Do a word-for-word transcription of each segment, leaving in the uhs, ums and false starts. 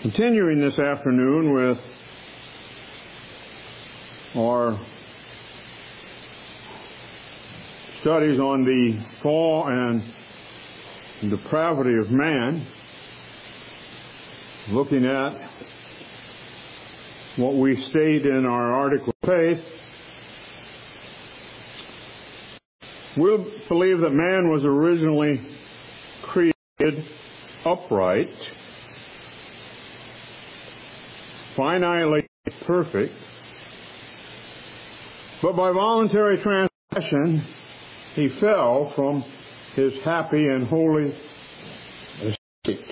Continuing this afternoon with our studies on the fall and depravity of man, looking at what we state in our article of faith, we believe that man was originally created upright, finitely perfect, but by voluntary transgression he fell from his happy and holy estate,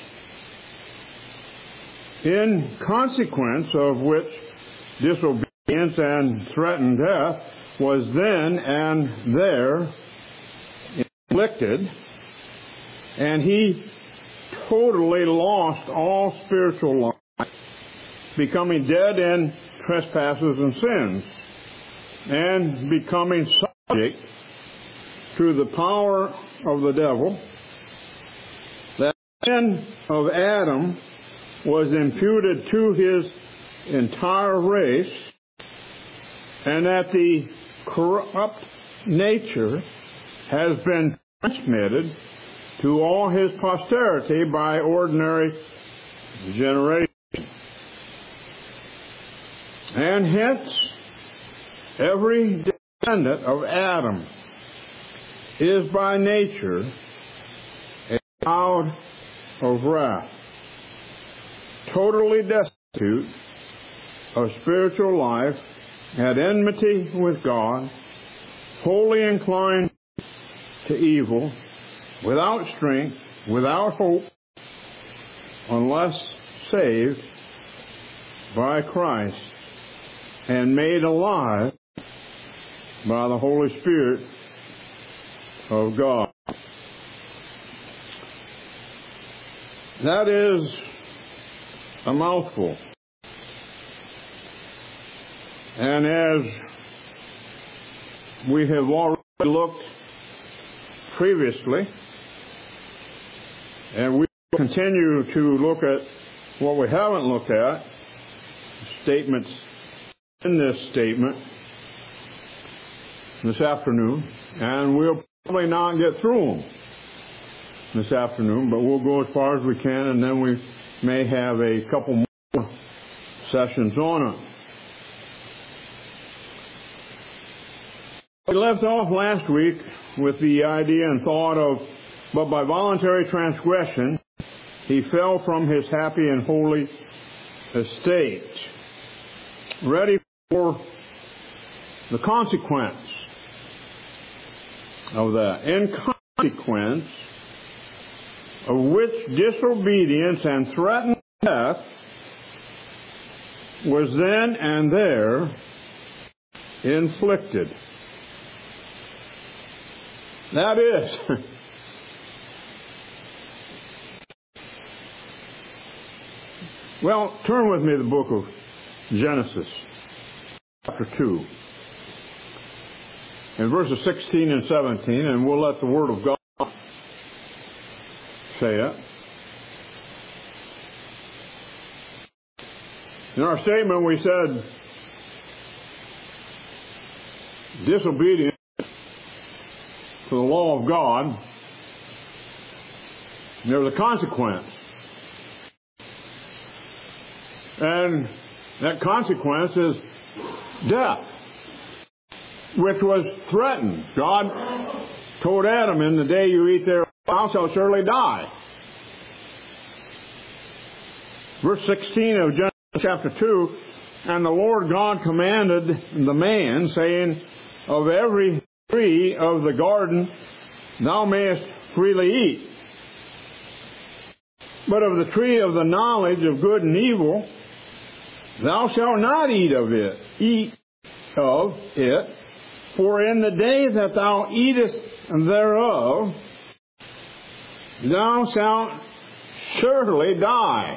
in consequence of which disobedience and threatened death was then and there inflicted, and he totally lost all spiritual life, becoming dead in trespasses and sins, and becoming subject to the power of the devil. That sin of Adam was imputed to his entire race, and that the corrupt nature has been transmitted to all his posterity by ordinary generation. And hence, every descendant of Adam is by nature a child of wrath, totally destitute of spiritual life, at enmity with God, wholly inclined to evil, without strength, without hope, unless saved by Christ and made alive by the Holy Spirit of God. That is a mouthful. And as we have already looked previously, and we continue to look at what we haven't looked at, statements in this statement this afternoon, and we'll probably not get through them this afternoon, but we'll go as far as we can, and then we may have a couple more sessions on it. We left off last week with the idea and thought of, but by voluntary transgression, he fell from his happy and holy estate, ready for the consequence of that. In consequence of which disobedience and threatened death was then and there inflicted. That is, well, turn with me to the book of Genesis, chapter two, in verses sixteen and seventeen, and we'll let the Word of God say it. In our statement, we said disobedience to the law of God, there's a consequence. And that consequence is death, which was threatened. God told Adam, in the day you eat thereof, thou shalt surely die. Verse sixteen of Genesis chapter two, and the Lord God commanded the man, saying, of every tree of the garden thou mayest freely eat, but of the tree of the knowledge of good and evil thou shalt not eat of it, eat of it, for in the day that thou eatest thereof thou shalt surely die.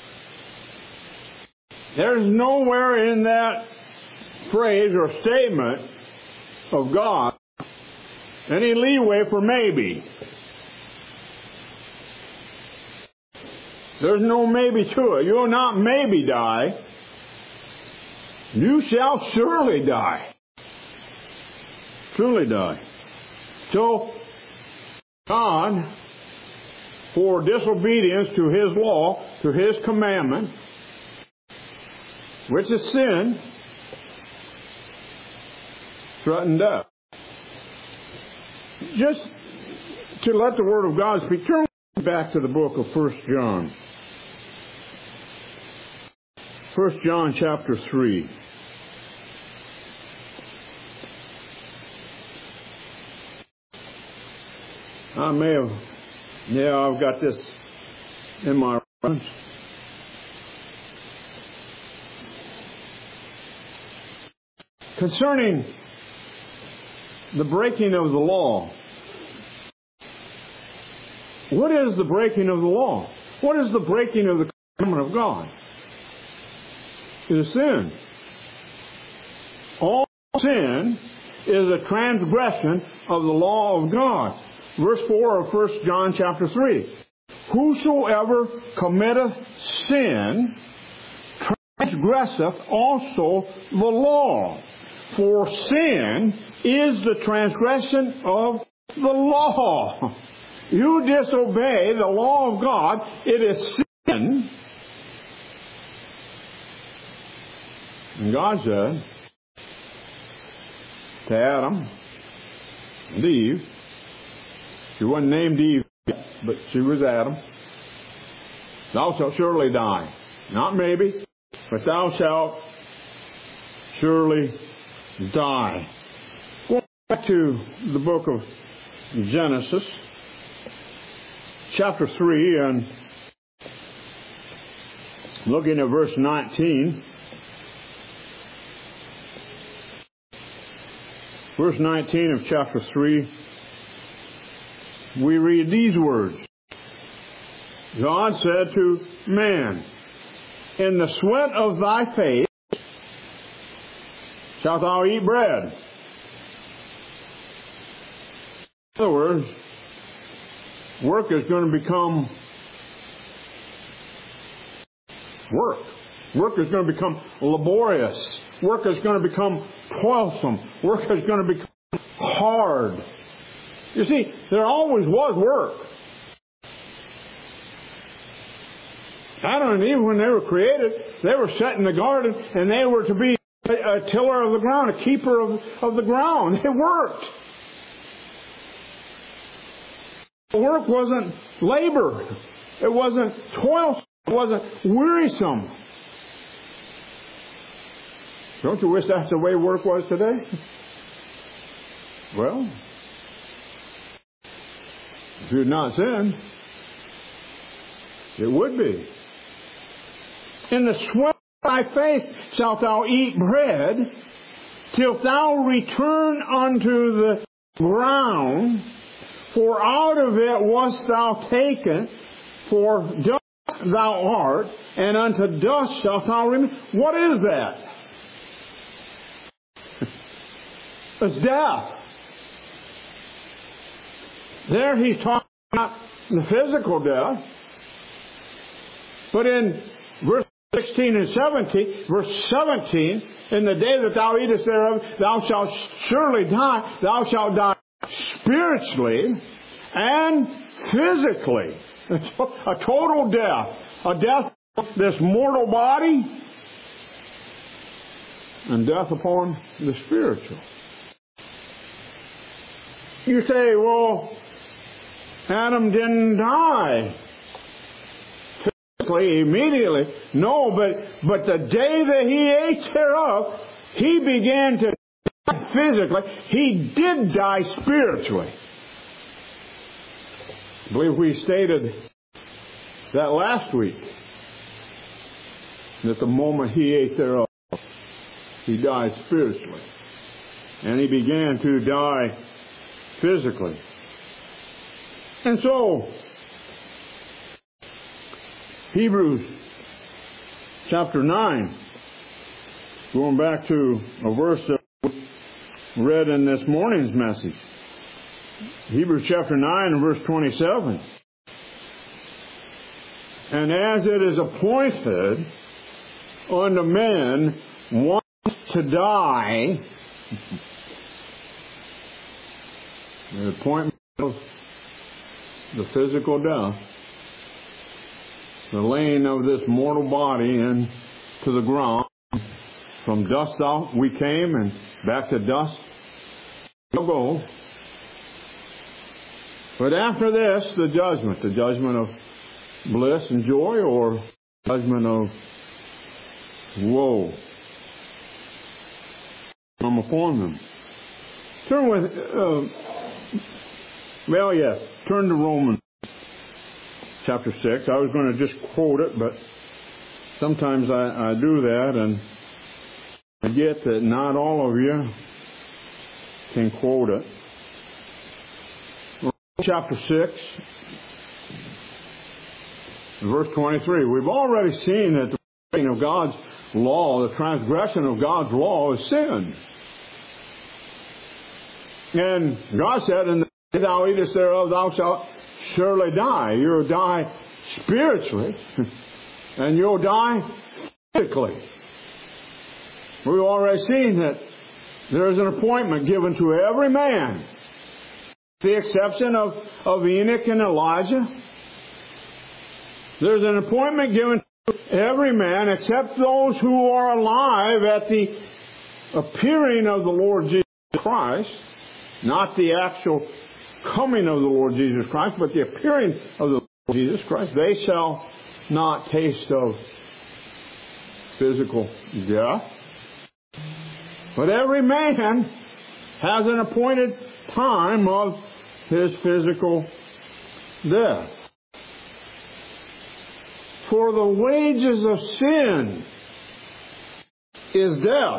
There's nowhere in that phrase or statement of God any leeway for maybe. There's no maybe to it. You'll not maybe die. You shall surely die. Truly die. So, God, for disobedience to His law, to His commandment, which is sin, threatened death. Just to let the Word of God speak, turn back to the book of First John. First John chapter three. I may have, yeah, I've got this in my reference. Concerning the breaking of the law. What is the breaking of the law? What is the breaking of the commandment of God? It is sin. All sin is a transgression of the law of God. Verse four of First John chapter three. Whosoever committeth sin transgresseth also the law. For sin is the transgression of the law. You disobey the law of God, it is sin. And God said to Adam and Eve, she wasn't named Eve yet, but she was Adam, thou shalt surely die. Not maybe, but thou shalt surely die. Going back to the book of Genesis, chapter three, and looking at verse nineteen. Verse nineteen of chapter three, we read these words. God said to man, in the sweat of thy face shalt thou eat bread. In other words, work is going to become work. Work is going to become laborious. Work is going to become toilsome. Work is going to become hard. You see, there always was work. Adam and Eve, when they were created, they were set in the garden, and they were to be a, a tiller of the ground, a keeper of, of the ground. They worked. Work wasn't labor. It wasn't toilsome. It wasn't wearisome. Don't you wish that's the way work was today? Well, if you had not sinned, it would be. In the sweat of thy face shalt thou eat bread, till thou return unto the ground, for out of it wast thou taken, for dust thou art, and unto dust shalt thou remain. What is that? It's death. There he's talking about the physical death. But in verse sixteen and seventeen, verse seventeen, in the day that thou eatest thereof, thou shalt surely die. Thou shalt die spiritually and physically. A total death. A death of this mortal body and death upon the spiritual. You say, well, Adam didn't die physically, immediately. No, but, but the day that he ate thereof, he began to die physically. He did die spiritually. I believe we stated that last week, that the moment he ate thereof, he died spiritually. And he began to die physically. And so, Hebrews chapter nine, going back to a verse that we read in this morning's message. Hebrews chapter nine and verse twenty-seven. And as it is appointed unto men once to die, the appointment of the physical death, the laying of this mortal body into the ground. From dust out we came, and back to dust we'll go. But after this, the judgment, the judgment of bliss and joy, or judgment of woe come upon them. Turn with, uh, well, yes, turn to Romans chapter six. I was going to just quote it, but sometimes I, I do that and forget that not all of you can quote it. Romans chapter six, verse twenty-three. We've already seen that the breaking of God's law, the transgression of God's law, is sin. And God said, "In the day thou eatest thereof, thou shalt surely die." You'll die spiritually, and you'll die physically. We've already seen that there is an appointment given to every man, with the exception of, of Enoch and Elijah. There's an appointment given to every man except those who are alive at the appearing of the Lord Jesus Christ. Not the actual coming of the Lord Jesus Christ, but the appearing of the Lord Jesus Christ. They shall not taste of physical death. But every man has an appointed time of his physical death. For the wages of sin is death.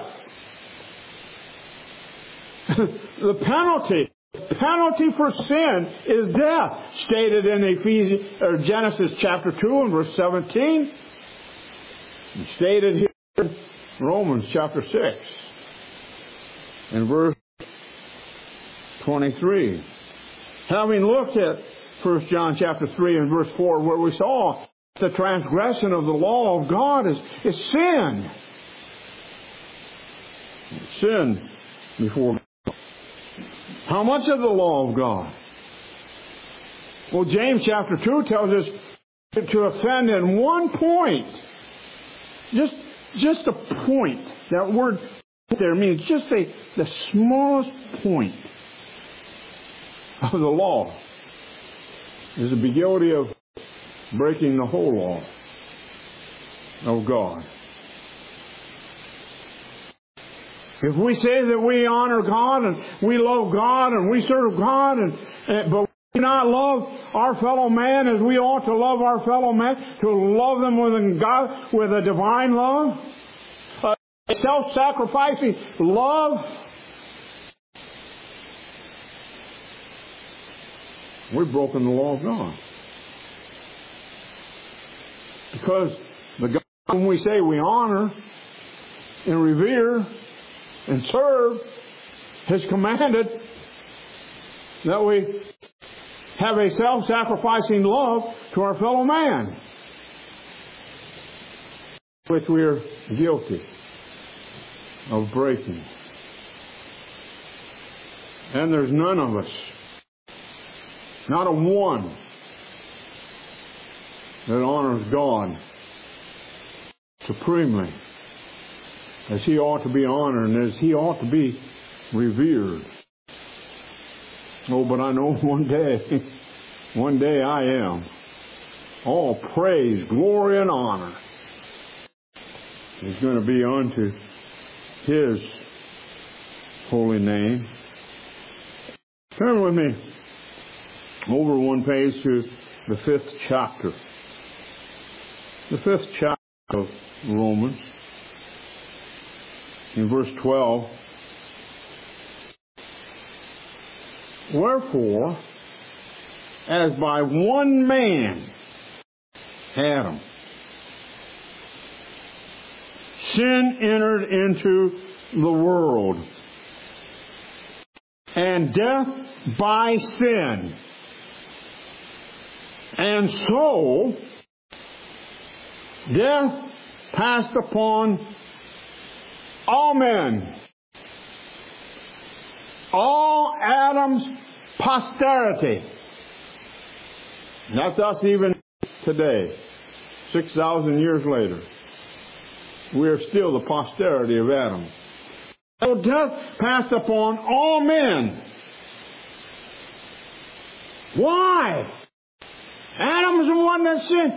The penalty, penalty for sin is death, stated in Ephesians or Genesis chapter two and verse seventeen, and stated here in Romans chapter six and verse twenty-three. Having looked at First John chapter three and verse four, where we saw the transgression of the law of God is, is sin. Sin before God. How much of the law of God? Well, James chapter two tells us to offend in one point. Just, just a point. That word there means just a, the smallest point of the law is to be guilty of breaking the whole law of God. If we say that we honor God and we love God and we serve God, and, and but we do not love our fellow man as we ought to love our fellow man, to love them with God with a divine love, a self-sacrificing love, we've broken the law of God. Because the God whom we say we honor and revere and serve has commanded that we have a self-sacrificing love to our fellow man, which we are guilty of breaking. And there's none of us, not a one, that honors God supremely as He ought to be honored and as He ought to be revered. Oh, but I know one day, one day I am. All praise, glory, and honor is going to be unto His holy name. Turn with me over one page to the fifth chapter. The fifth chapter of Romans. In verse twelve, wherefore, as by one man, Adam, sin entered into the world, and death by sin, and so death passed upon all men, all Adam's posterity. That's us even today, six thousand years later. We are still the posterity of Adam. So death passed upon all men. Why? Adam's the one that sinned.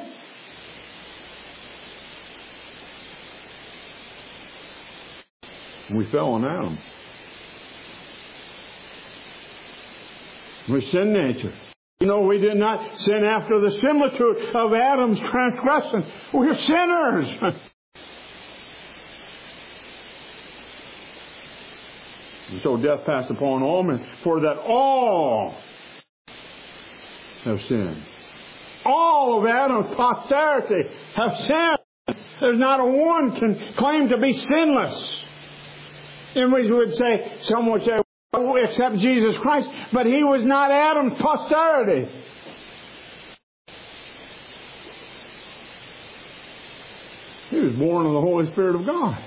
We fell on Adam. We sin nature. You know, we did not sin after the similitude of Adam's transgression. We're sinners. And so death passed upon all men, for that all have sinned. All of Adam's posterity have sinned. There's not a one can claim to be sinless. And we would say, some would say, oh, except Jesus Christ, but He was not Adam's posterity. He was born of the Holy Spirit of God.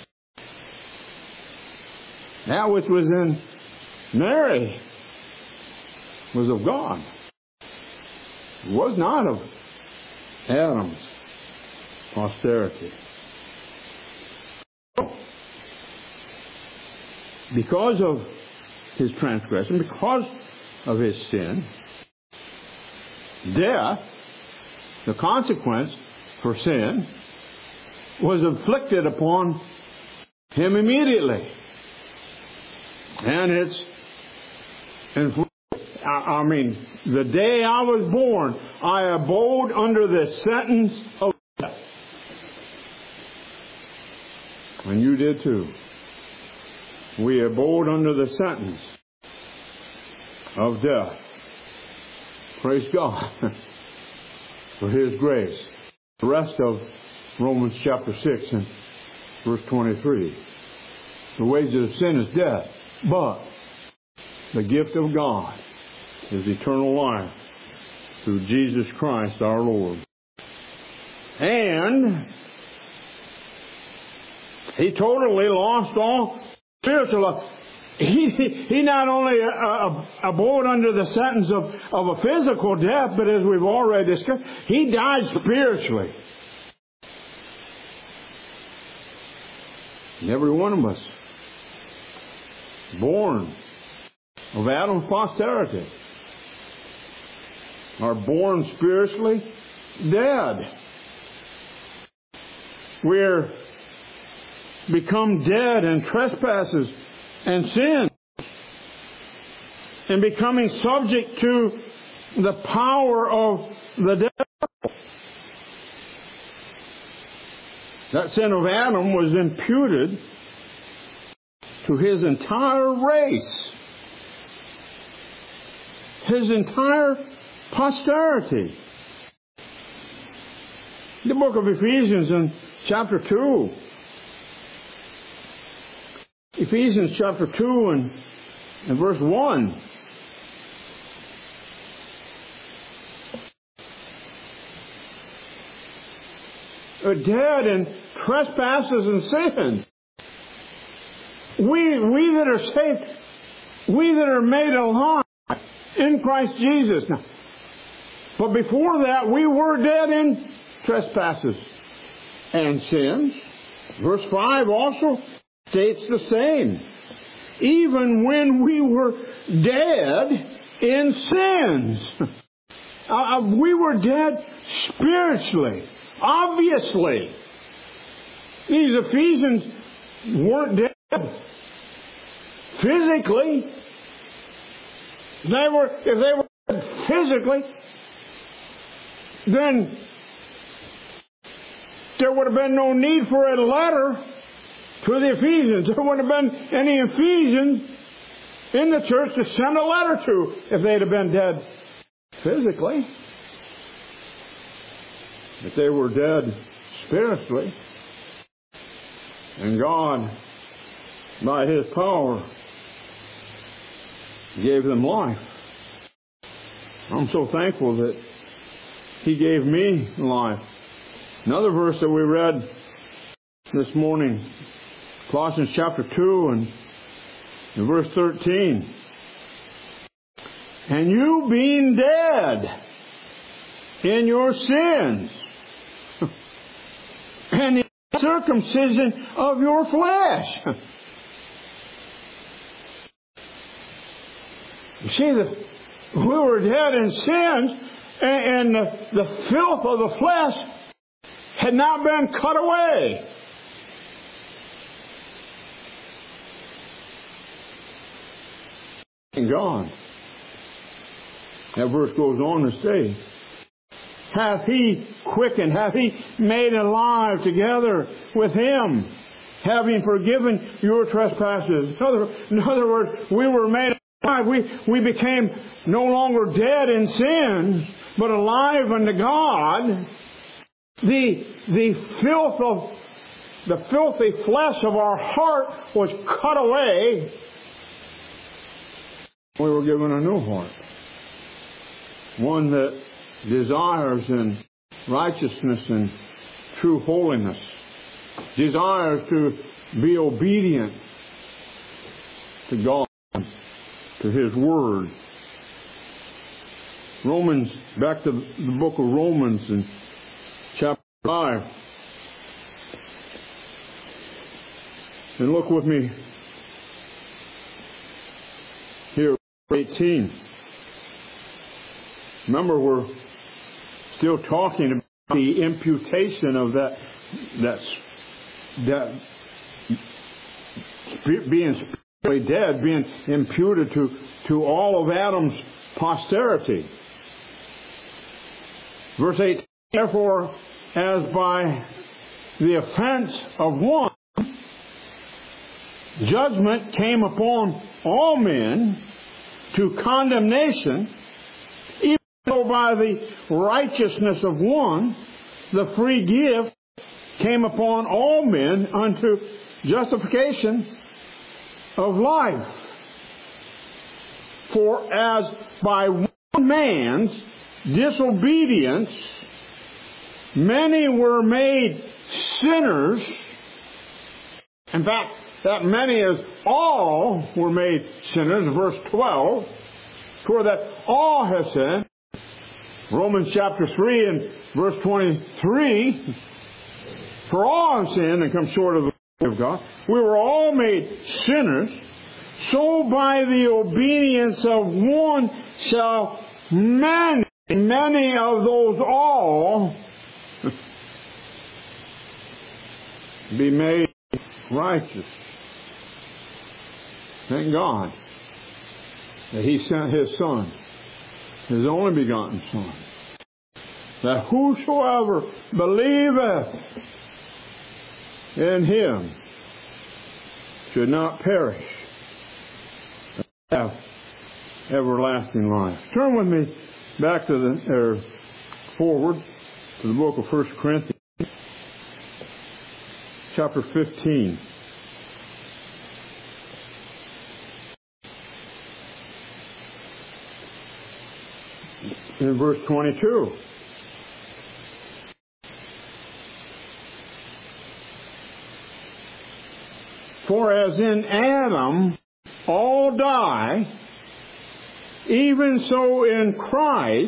That which was in Mary was of God. It was not of Adam's posterity. Because of his transgression, because of his sin, death, the consequence for sin, was inflicted upon him immediately. And it's, inflicted. I mean, the day I was born, I abode under the sentence of death. And you did too. We abode under the sentence of death. Praise God for His grace. The rest of Romans chapter six and verse twenty-three. The wages of sin is death, but the gift of God is eternal life through Jesus Christ our Lord. And He totally lost all spiritual life. He, he not only uh, abode under the sentence of, of a physical death, but as we've already discussed, He died spiritually. And every one of us, born of Adam's posterity, are born spiritually dead. We're become dead in trespasses and sin, and becoming subject to the power of the devil. That sin of Adam was imputed to his entire race, his entire posterity. The book of Ephesians in chapter two. Ephesians chapter two and, and verse one. Are dead in trespasses and sins. We, we that are saved, we that are made alive in Christ Jesus. Now, but before that, we were dead in trespasses and sins. Verse five also states the same. Even when we were dead in sins. Uh, we were dead spiritually. Obviously. These Ephesians weren't dead physically. They were, if they were dead physically, then there would have been no need for a letter to the Ephesians. There wouldn't have been any Ephesians in the church to send a letter to if they'd have been dead physically. But they were dead spiritually. And God, by His power, gave them life. I'm so thankful that He gave me life Another verse that we read this morning, Colossians chapter two and in verse thirteen. And you being dead in your sins and in the circumcision of your flesh. You see, the, we were dead in sins, and, and the, the filth of the flesh had not been cut away. And God, that verse goes on to say, hath He quickened, hath He made alive together with Him, having forgiven your trespasses. In other, in other words, we were made alive. We, we became no longer dead in sin, but alive unto God. The, the filth of, the filthy flesh of our heart was cut away. We were given a new heart. One that desires in righteousness and true holiness. Desires to be obedient to God, to His Word. Romans, back to the book of Romans in chapter five. And look with me here, eighteen. Remember, we're still talking about the imputation of that, that, that being spiritually dead, being imputed to, to all of Adam's posterity. Verse eight, therefore, as by the offense of one, judgment came upon all men to condemnation, even though by the righteousness of one, the free gift came upon all men unto justification of life. For as by one man's disobedience many were made sinners, in fact, that many as all were made sinners, verse twelve, for that all have sinned. Romans chapter three and verse twenty-three, for all have sinned and come short of the glory of God. We were all made sinners, so by the obedience of one shall many, many of those all be made righteous. Thank God that He sent His Son, His only begotten Son, that whosoever believeth in Him should not perish, but have everlasting life. Turn with me back to the, or forward to the book of First Corinthians, chapter fifteen. In verse twenty-two. For as in Adam all die, even so in Christ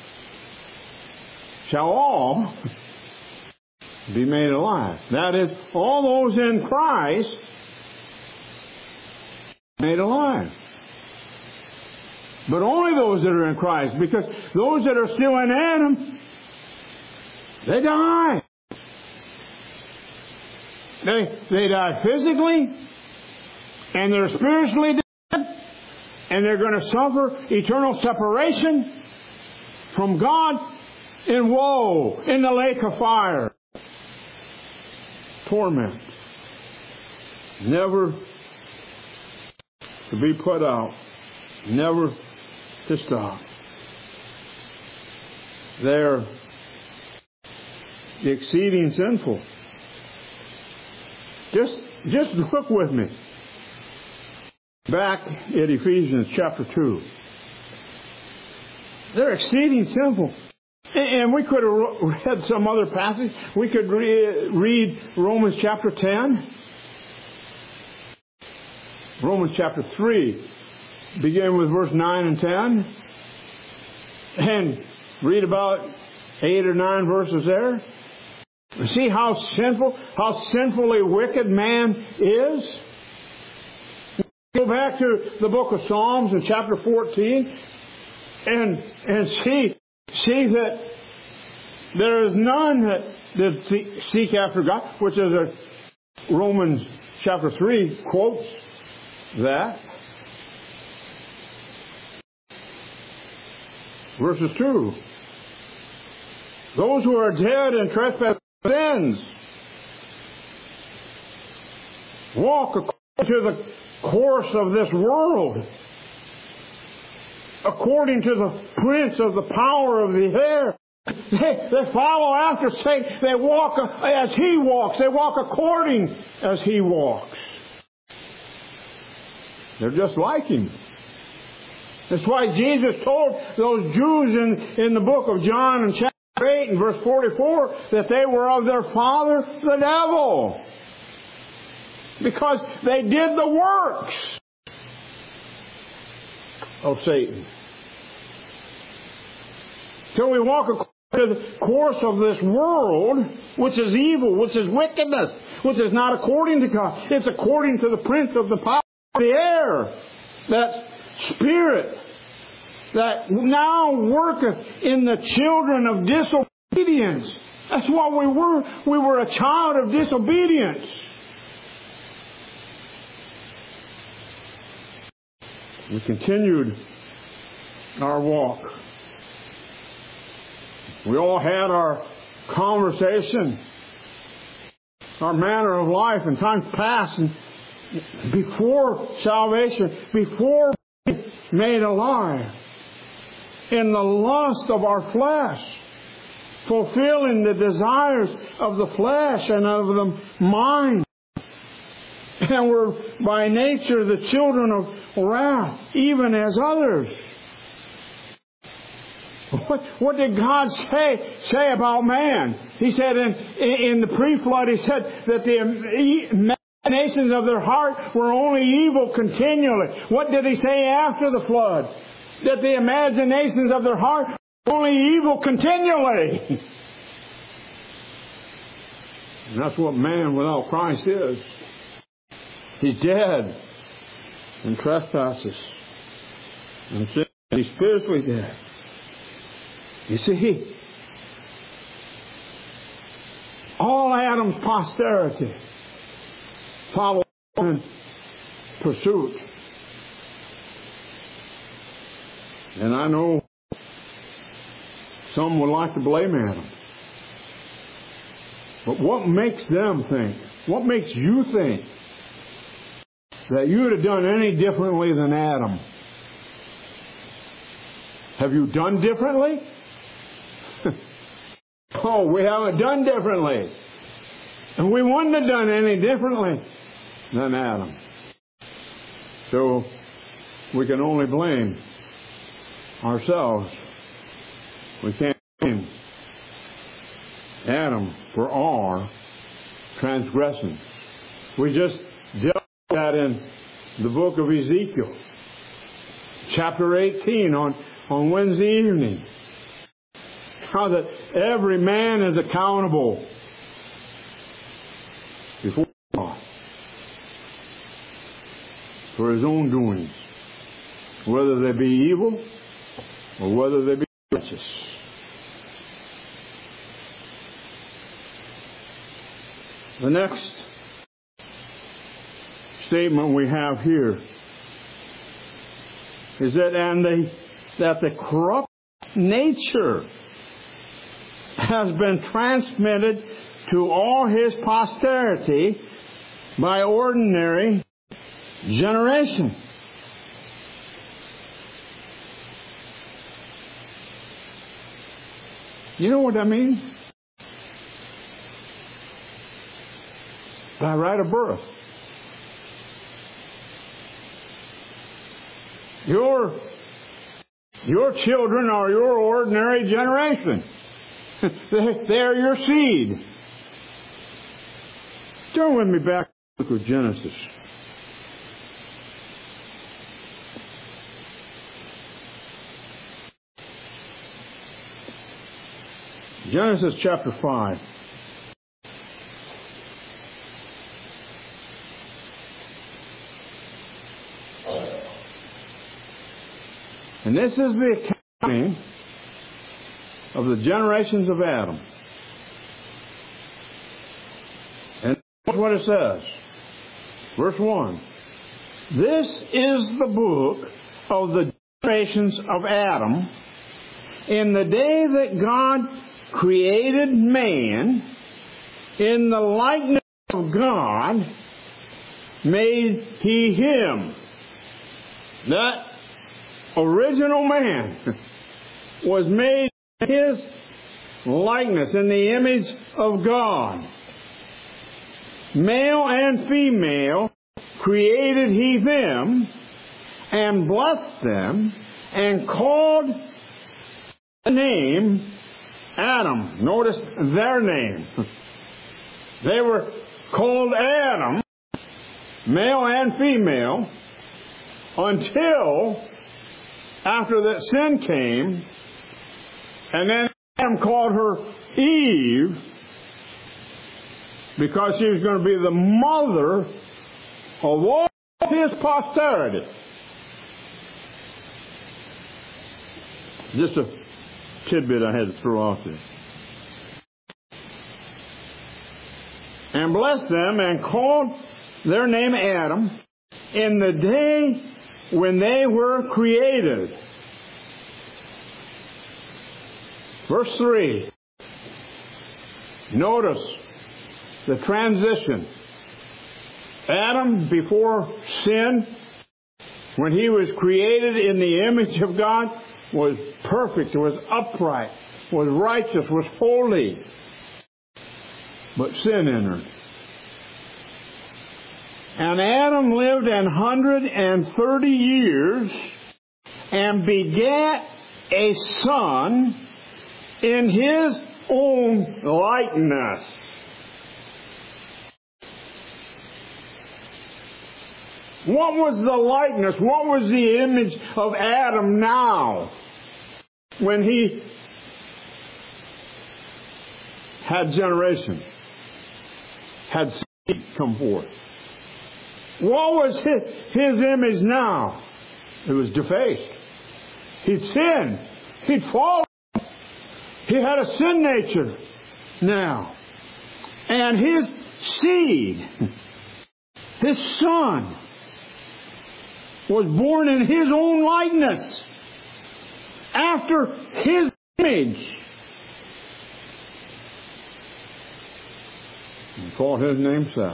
shall all be made alive. That is, all those in Christ made alive. But only those that are in Christ, because those that are still in Adam, they die. They, they die physically, and they're spiritually dead, and they're going to suffer eternal separation from God in woe, in the lake of fire. Torment. Never to be put out. Never to stop. They're exceeding sinful. Just, just look with me back at Ephesians chapter two. They're exceeding sinful. And we could have read some other passage. We could re- read Romans chapter ten. Romans chapter three, beginning with verse nine and ten. And read about eight or nine verses there. See how sinful, how sinfully wicked man is? Go back to the book of Psalms in chapter fourteen and and see see that there is none that, that seek, seek after God, which is a Romans chapter three quotes that. Verses two. Those who are dead in trespass sins walk according to the course of this world, according to the prince of the power of the air. They, they follow after Satan. They walk as he walks. They walk according as he walks. They're just like him. That's why Jesus told those Jews in, in the book of John in chapter eight and verse forty-four that they were of their father, the devil. Because they did the works of Satan. So we walk according to the course of this world, which is evil, which is wickedness, which is not according to God. It's according to the prince of the power of the air, that spirit that now worketh in the children of disobedience. That's what we were. We were a child of disobedience. We continued our walk. We all had our conversation, our manner of life in times past, and before salvation, before being made alive, in the lust of our flesh, fulfilling the desires of the flesh and of the mind. And we're by nature the children of wrath, even as others. What, what did God say say about man? He said in, in the pre-flood, He said that the imaginations of their heart were only evil continually. What did He say after the flood? That the imaginations of their heart were only evil continually. And that's what man without Christ is. He's dead in trespasses and sin. He's spiritually dead. You see, all Adam's posterity followed in pursuit. And I know some would like to blame Adam. But what makes them think? What makes you think that you would have done any differently than Adam? Have you done differently? Oh, we haven't done differently. And we wouldn't have done any differently than Adam. So we can only blame ourselves. We can't blame Adam for our transgression. We just dealt with that in the book of Ezekiel, chapter eighteen, on, on Wednesday evening. How that every man is accountable before God for his own doings, whether they be evil or whether they be righteous. The next statement we have here is that and the, that the corrupt nature has been transmitted to all his posterity by ordinary generation. You know what that means? By right of birth. Your, your children are your ordinary generation. They're your seed. Turn with me back to the book of Genesis. Genesis chapter five. And this is the accounting of the generations of Adam. And that's what it says. Verse one. This is the book of the generations of Adam in the day that God created man, in the likeness of God made he him. That original man was made in his likeness, in the image of God. Male and female created he them, and blessed them, and called the name Adam. Notice their name. They were called Adam, male and female, until after that sin came, and then Adam called her Eve, because she was going to be the mother of all his posterity. Just a tidbit I had to throw out there. And blessed them, and called their name Adam, in the day when they were created. Verse three. Notice the transition. Adam, before sin, when he was created in the image of God, was perfect, was upright, was righteous, was holy. But sin entered. And Adam lived an hundred and thirty years and begat a son in his own likeness. What was the likeness? What was the image of Adam now when he had generation, had seed come forth? What was his, his image now? It was defaced. He'd sinned. He'd fallen. He had a sin nature now. And his seed, his son, was born in his own likeness, after his image. He called his name Seth.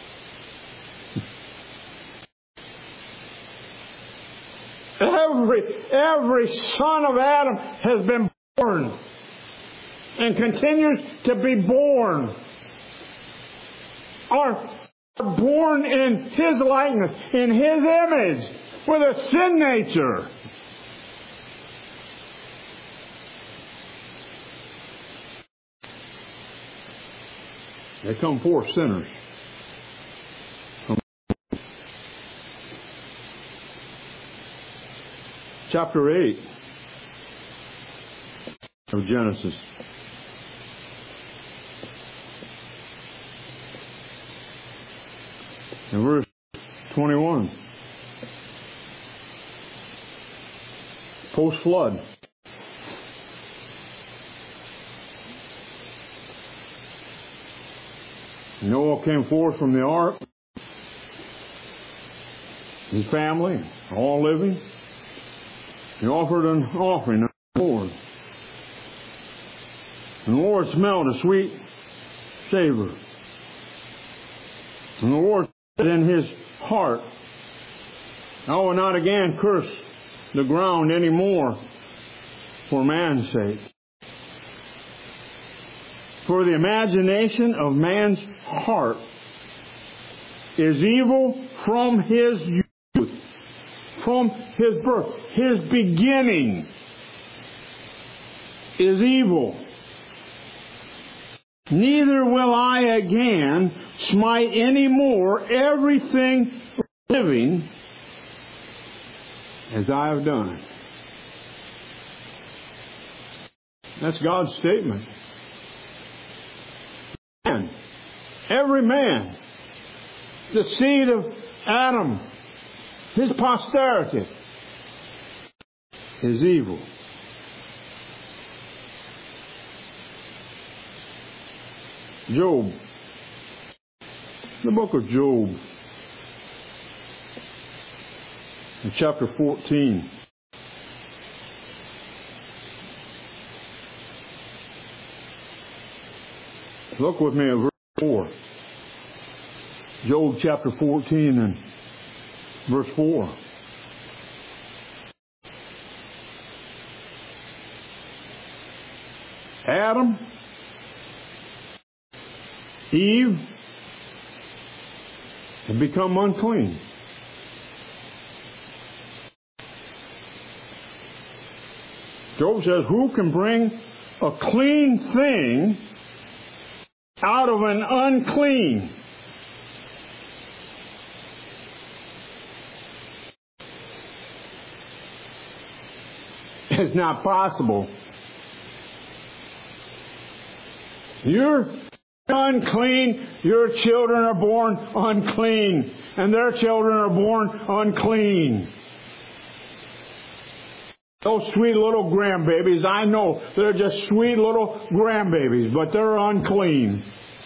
Every, every son of Adam has been born and continues to be born. Are born in his likeness, in his image, with a sin nature. They come forth sinners. Chapter eight of Genesis. In verse twenty-one. Post-flood. Noah came forth from the ark. His family, all living. He offered an offering to the Lord. And the Lord smelled a sweet savor. And the Lord said in his heart, I will not again curse the ground any more for man's sake. For the imagination of man's heart is evil from his youth, from his birth. His beginning is evil. neither will I again smite any more everything living as I have done. That's God's statement. Man, every man, the seed of Adam, his posterity, is evil. Job, the book of Job, in chapter fourteen. Look with me at verse four. Job chapter fourteen and verse four. Adam, Eve had become unclean. Job says, who can bring a clean thing out of an unclean? It's not possible. You're unclean, your children are born unclean, and their children are born unclean. Those sweet little grandbabies, I know they're just sweet little grandbabies, but they're unclean.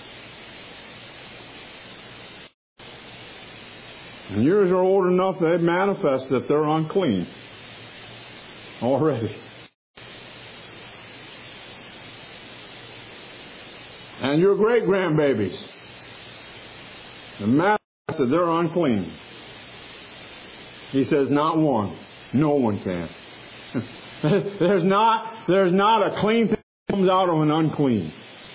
And yours are old enough, they manifest that they're unclean already. And your great-grandbabies, the manifest that they're unclean. He says, not one. No one can. There's not, there's not a clean thing that comes out of an unclean.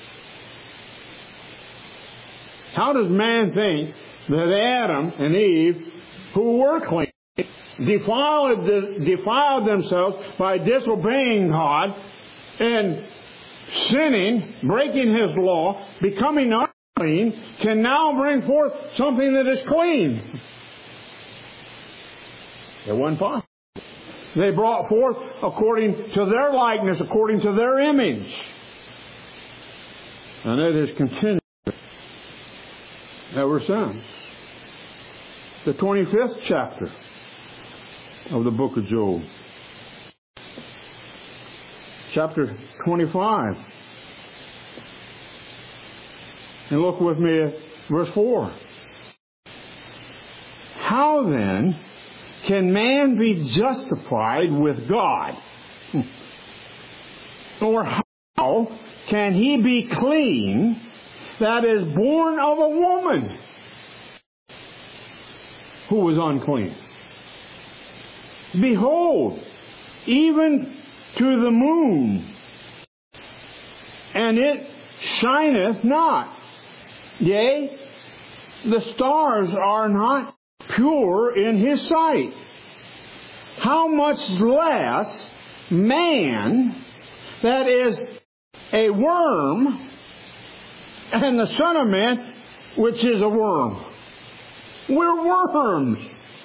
How does man think that Adam and Eve, who were clean, defiled, defiled themselves by disobeying God and sinning, breaking His law, becoming unclean, can now bring forth something that is clean? It wasn't possible. They brought forth according to their likeness, according to their image. And it has continued ever since. The twenty-fifth chapter of the book of Job. Chapter twenty-five. And look with me at verse four. How then can man be justified with God? Or how can he be clean that is born of a woman who was unclean? Behold, even to the moon, and it shineth not. Yea, the stars are not pure in His sight. How much less man that is a worm, and the Son of Man, which is a worm. We're worms.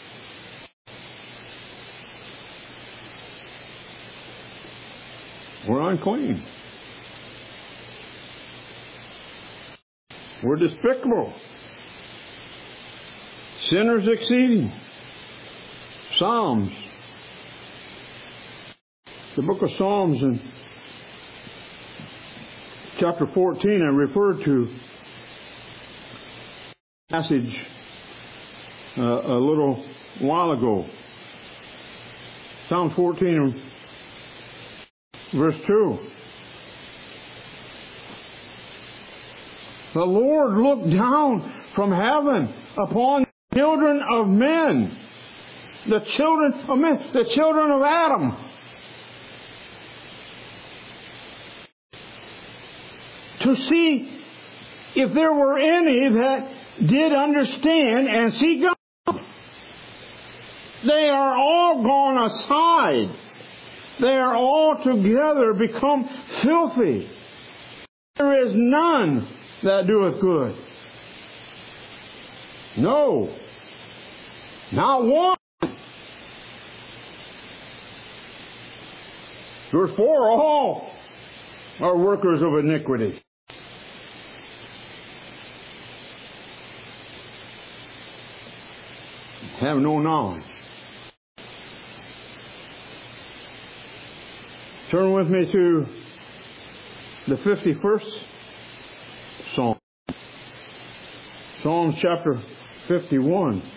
We're unclean. We're despicable. Sinners exceeding. Psalms. The book of Psalms in chapter fourteen, I referred to a passage uh, a little while ago. Psalm fourteen, verse two. The Lord looked down from heaven upon the children of men. The children of men. The children of Adam. To see if there were any that did understand and see God. They are all gone aside. They are all together become filthy. There there is none that doeth good. No, not one. Verse four, all are workers of iniquity. Have no knowledge. Turn with me to the fifty-first Psalm. Psalm chapter fifty-one.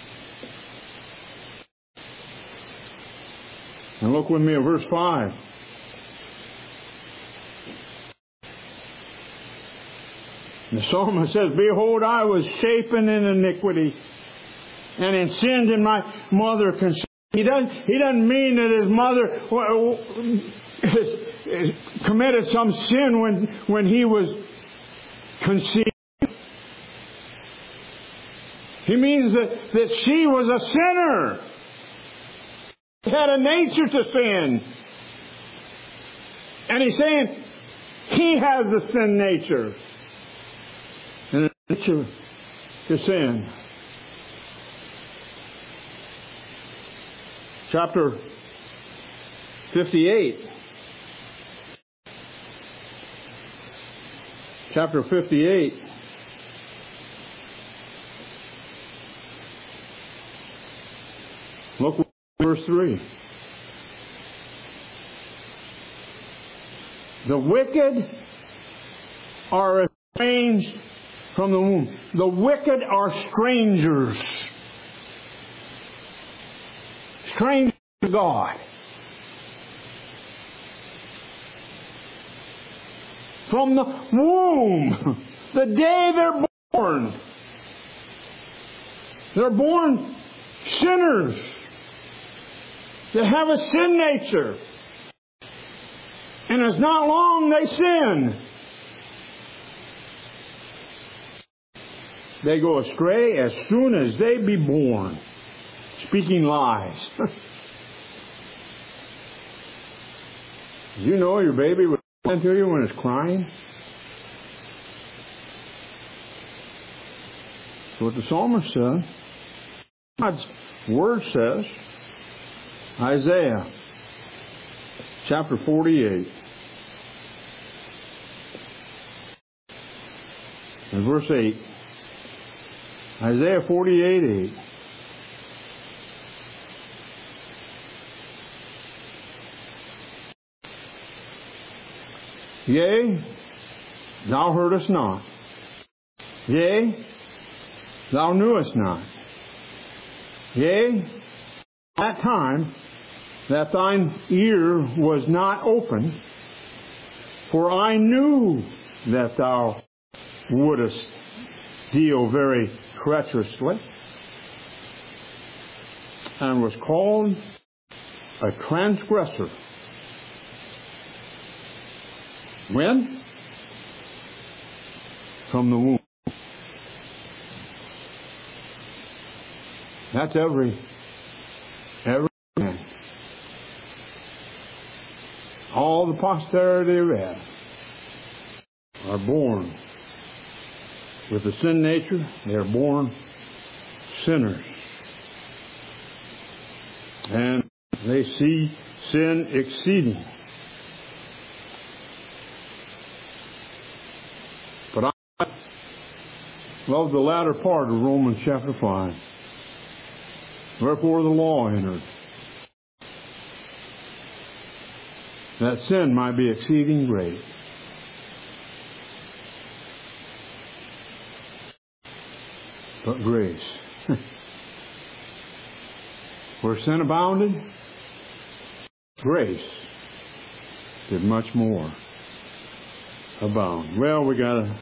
And look with me at verse five. The psalmist says, Behold, I was shapen in iniquity, and in sin did my mother conceive. He doesn't, he doesn't mean that his mother committed some sin when, when he was conceived. He means that, that she was a sinner. She had a nature to sin. And he's saying he has the sin nature. And a nature to sin. Chapter fifty-eight. Chapter fifty-eight. Look at verse three. The wicked are estranged from the womb. The wicked are strangers. Strangers to God. From the womb. The day they're born. They're born sinners. They have a sin nature. And it's not long they sin. They go astray as soon as they be born. Speaking lies. You know your baby will listen to you when it's crying. That's what the psalmist says. God's Word says. Isaiah chapter forty-eight. And verse eight. Isaiah forty-eight, eight. Yea, thou heardest not. Yea, thou knewest not. Yea, at that time that thine ear was not open, for I knew that thou wouldest deal very treacherously, and was called a transgressor. When? From the womb. That's every, every man. All the posterity of Adam are born with the sin nature. They are born sinners. And they see sin exceeding. But I love the latter part of Romans chapter five. Wherefore the law entered, that sin might be exceeding great. But grace, where sin abounded, grace did much more abound. Well, we got to